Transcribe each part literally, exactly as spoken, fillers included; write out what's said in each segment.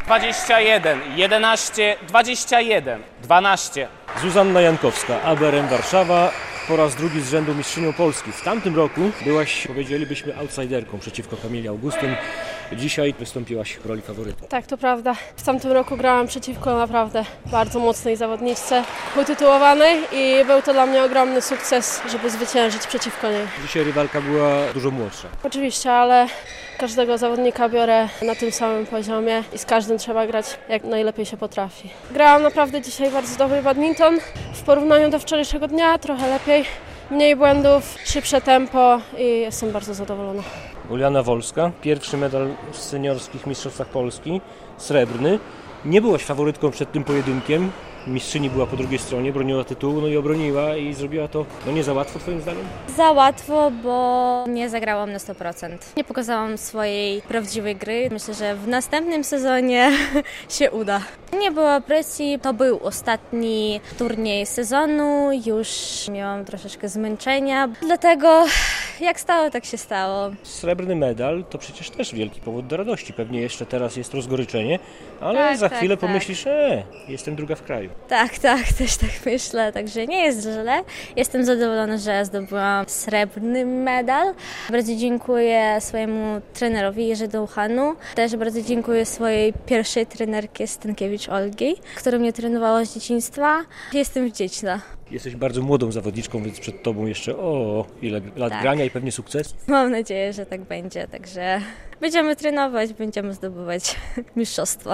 dwadzieścia jeden, jedenaście, dwadzieścia jeden, dwanaście. Zuzanna Jankowska, A B R M Warszawa, po raz drugi z rzędu mistrzynią Polski. W tamtym roku byłaś, powiedzielibyśmy, outsiderką przeciwko Kamili Augustyn. Dzisiaj wystąpiłaś w roli faworyta. Tak, to prawda. W tamtym roku grałam przeciwko naprawdę bardzo mocnej zawodniczce, utytułowanej i był to dla mnie ogromny sukces, żeby zwyciężyć przeciwko niej. Dzisiaj rywalka była dużo młodsza. Oczywiście, ale każdego zawodnika biorę na tym samym poziomie i z każdym trzeba grać jak najlepiej się potrafi. Grałam naprawdę dzisiaj bardzo dobry badminton. W porównaniu do wczorajszego dnia trochę lepiej, mniej błędów, szybsze tempo i jestem bardzo zadowolona. Uliana Wolska, pierwszy medal w seniorskich mistrzostwach Polski, srebrny. Nie byłaś faworytką przed tym pojedynkiem. Mistrzyni była po drugiej stronie, broniła tytułu, no i obroniła i zrobiła to no nie za łatwo twoim zdaniem? Za łatwo, bo nie zagrałam na sto procent. Nie pokazałam swojej prawdziwej gry. Myślę, że w następnym sezonie się uda. Nie było presji, to był ostatni turniej sezonu, już miałam troszeczkę zmęczenia, dlatego jak stało, tak się stało. Srebrny medal to przecież też wielki powód do radości. Pewnie jeszcze teraz jest rozgoryczenie, ale Tak, za tak, chwilę tak. pomyślisz, e, jestem druga w kraju. Tak, tak, też tak myślę, także nie jest źle. Jestem zadowolona, że zdobyłam srebrny medal. Bardzo dziękuję swojemu trenerowi Jerzy Douchanu. Też bardzo dziękuję swojej pierwszej trenerce Stankiewicz Olgi, która mnie trenowała z dzieciństwa. Jestem wdzięczna. Jesteś bardzo młodą zawodniczką, więc przed tobą jeszcze o ile lat Tak. grania i pewnie sukces. Mam nadzieję, że tak będzie, także będziemy trenować, będziemy zdobywać mistrzostwa.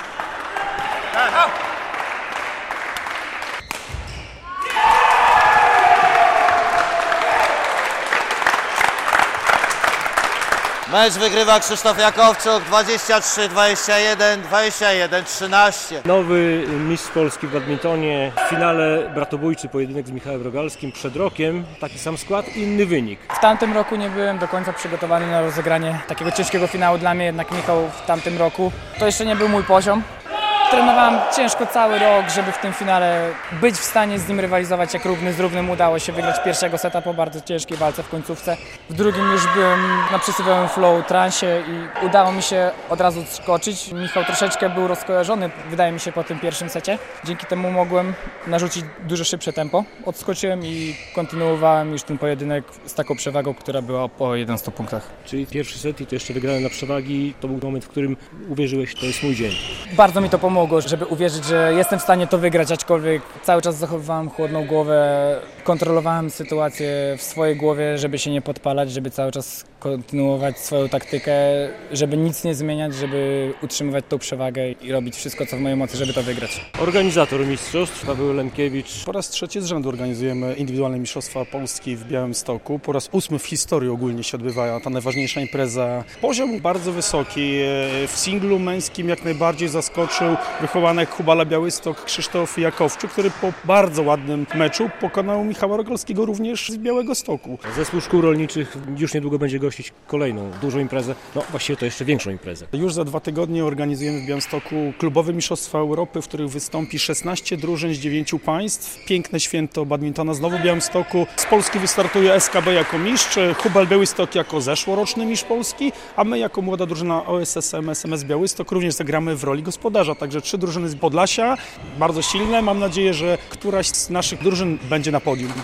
Mecz wygrywa Krzysztof Jakowczuk dwadzieścia trzy dwadzieścia jeden, dwadzieścia jeden trzynaście. Nowy mistrz Polski w badmintonie, w finale bratobójczy pojedynek z Michałem Rogalskim przed rokiem. Taki sam skład, inny wynik. W tamtym roku nie byłem do końca przygotowany na rozegranie takiego ciężkiego finału dla mnie, jednak Michał w tamtym roku to jeszcze nie był mój poziom. Trenowałem ciężko cały rok, żeby w tym finale być w stanie z nim rywalizować jak równy z równym. Udało się wygrać pierwszego seta po bardzo ciężkiej walce w końcówce. W drugim już byłem na przesuwionym flow, transie i udało mi się od razu skoczyć. Michał troszeczkę był rozkojarzony, wydaje mi się, po tym pierwszym secie. Dzięki temu mogłem narzucić dużo szybsze tempo. Odskoczyłem i kontynuowałem już ten pojedynek z taką przewagą, która była po jedenastu punktach. Czyli pierwszy set i to jeszcze wygrane na przewagi, to był moment, w którym uwierzyłeś, to jest mój dzień. Bardzo mi to pomogło, żeby uwierzyć, że jestem w stanie to wygrać, aczkolwiek cały czas zachowywałem chłodną głowę, kontrolowałem sytuację w swojej głowie, żeby się nie podpalać, żeby cały czas kontynuować swoją taktykę, żeby nic nie zmieniać, żeby utrzymywać tą przewagę i robić wszystko, co w mojej mocy, żeby to wygrać. Organizator mistrzostw, Paweł Lemkiewicz. Po raz trzeci z rzędu organizujemy indywidualne mistrzostwa Polski w Białymstoku. Po raz ósmy w historii ogólnie się odbywa ta najważniejsza impreza. Poziom bardzo wysoki. W singlu męskim jak najbardziej zaskoczył wychowanek Hubala Białystok Krzysztof Jakowczuk, który po bardzo ładnym meczu pokonał Michała Rogalskiego również z Białegostoku. Zespół szkół rolniczych już niedługo będzie gościć kolejną dużą imprezę, no właściwie to jeszcze większą imprezę. Już za dwa tygodnie organizujemy w Białymstoku klubowe mistrzostwa Europy, w których wystąpi szesnaście drużyn z dziewięciu państw. Piękne święto badmintona znowu w Białymstoku. Z Polski wystartuje S K B jako mistrz, Hubal Białystok jako zeszłoroczny mistrz Polski, a my jako młoda drużyna O S S M S M S Białystok również zagramy w roli gospodarza. Także trzy drużyny z Podlasia, bardzo silne. Mam nadzieję, że któraś z naszych drużyn będzie na podium.